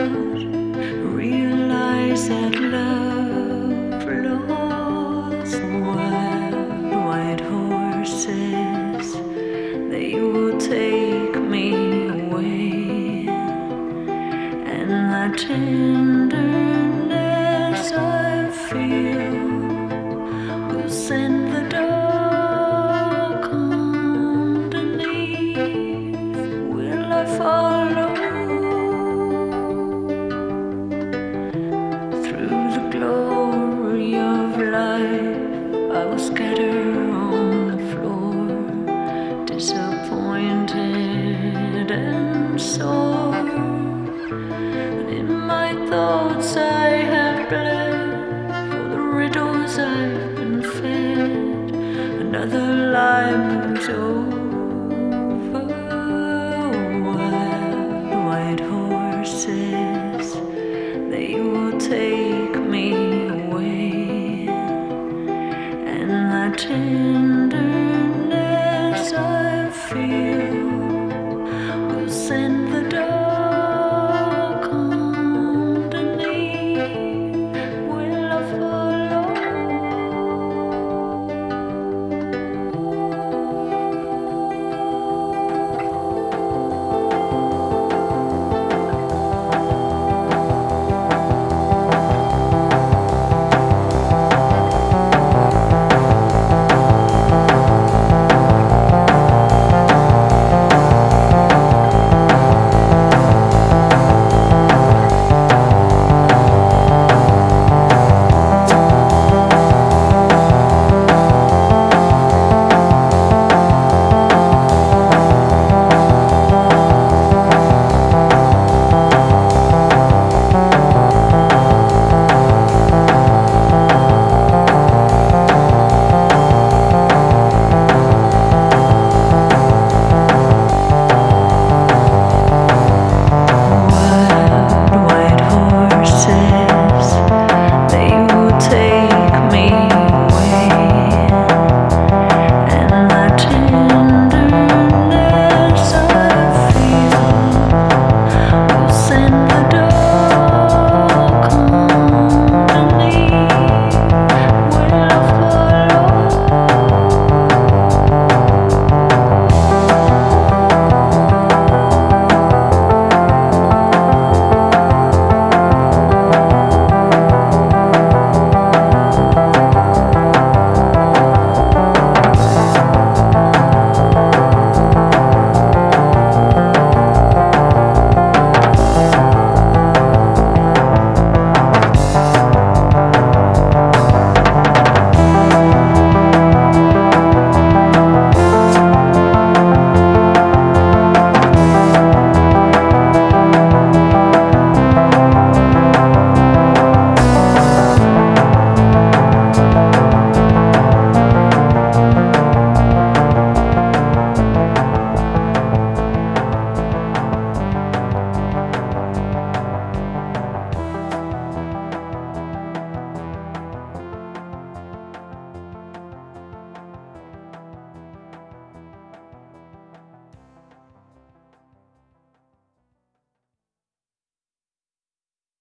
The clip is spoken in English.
out, realize that love lost wild white horses. They will take me away, and the tenderness I feel will send the dark underneath. Will I follow through the glory of life? I will scatter on the floor, disappointed and sore. And in my thoughts I have bled for the riddles I've been fed. Another lie